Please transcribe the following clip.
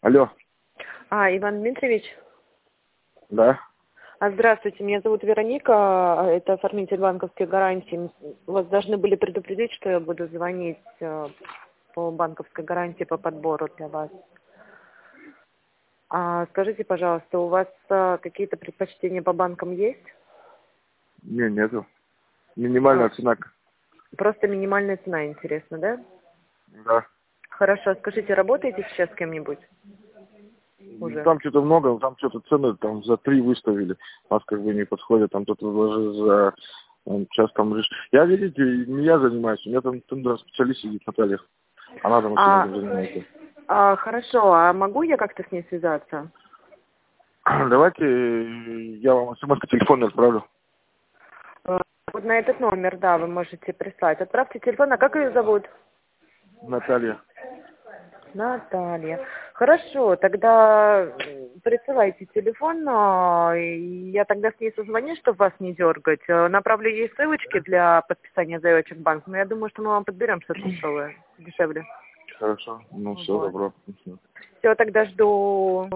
Алло. Иван Дмитриевич? Да. Здравствуйте, меня зовут Вероника, это оформитель банковских гарантий. Вас должны были предупредить, что я буду звонить по банковской гарантии по подбору для вас. Скажите, пожалуйста, у вас какие-то предпочтения по банкам есть? Не, нету. Минимальная цена. Просто минимальная цена, интересно, да? Да. Хорошо, скажите, работаете сейчас с кем-нибудь? Уже. Там что-то много, там что-то цены там за 3 выставили. Нас как бы не подходит, там кто-то даже за... Сейчас там лишь... Я, видите, не я занимаюсь, у меня там специалист сидит, Наталья. Она там этим занимается. Хорошо, а могу я как-то с ней связаться? Давайте я вам смс-ку телефон отправлю. Вот на этот номер, да, вы можете прислать. Отправьте телефон, а как ее зовут? Наталья. Наталья. Хорошо, тогда присылайте телефон, я тогда с ней созвонюсь, чтобы вас не дергать. Направлю ей ссылочки для подписания заявочек в банк, но я думаю, что мы вам подберем что-то дешевое, дешевле. Хорошо, ну все, Вот. добро. Все, тогда жду